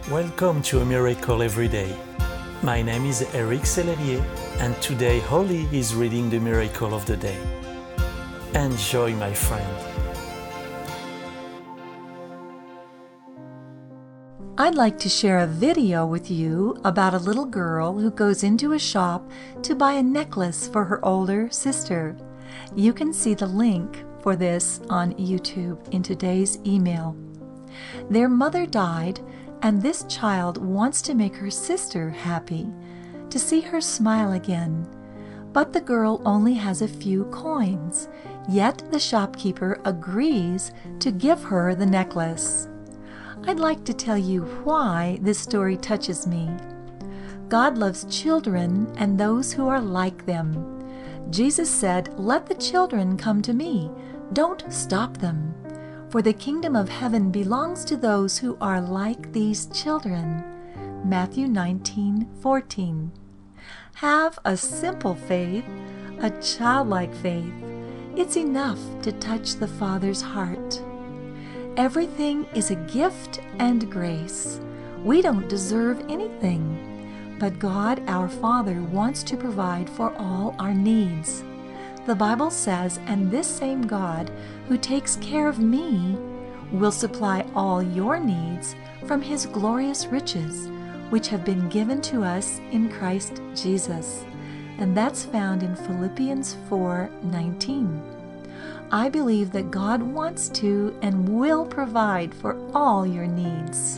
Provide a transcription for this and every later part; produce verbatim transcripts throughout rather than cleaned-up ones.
Welcome to A Miracle Every Day. My name is Eric Sellerier, and today Holly is reading the Miracle of the Day. Enjoy, my friend. I'd like to share a video with you about a little girl who goes into a shop to buy a necklace for her older sister. You can see the link for this on YouTube in today's email. Their mother died, and this child wants to make her sister happy, to see her smile again. But the girl only has a few coins, yet the shopkeeper agrees to give her the necklace. I'd like to tell you why this story touches me. God loves children and those who are like them. Jesus said, "Let the children come to me. Don't stop them. For the kingdom of heaven belongs to those who are like these children." Matthew nineteen fourteen. Have a simple faith, a childlike faith. It's enough to touch the Father's heart. Everything is a gift and grace. We don't deserve anything, but God, our Father, wants to provide for all our needs. The Bible says, "And this same God who takes care of me will supply all your needs from his glorious riches, which have been given to us in Christ Jesus." And that's found in Philippians four nineteen. I believe that God wants to and will provide for all your needs.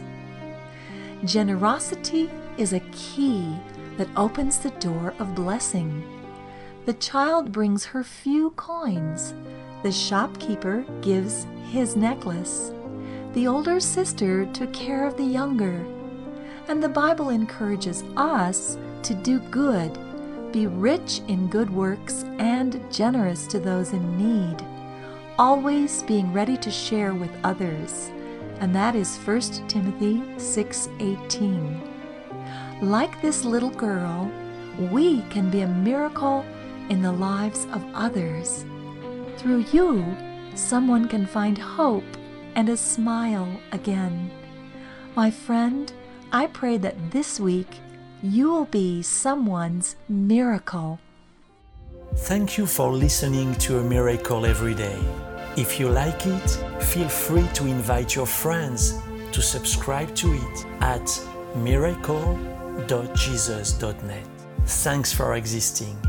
Generosity is a key that opens the door of blessing. The child brings her few coins. The shopkeeper gives his necklace. The older sister took care of the younger. And the Bible encourages us to do good, be rich in good works, and generous to those in need, always being ready to share with others. And that is First Timothy six eighteen. Like this little girl, we can be a miracle in the lives of others. Through you, someone can find hope and a smile again. My friend, I pray that this week you will be someone's miracle. Thank you for listening to A Miracle Every Day. If you like it, feel free to invite your friends to subscribe to it at miracle dot jesus dot net. Thanks for existing.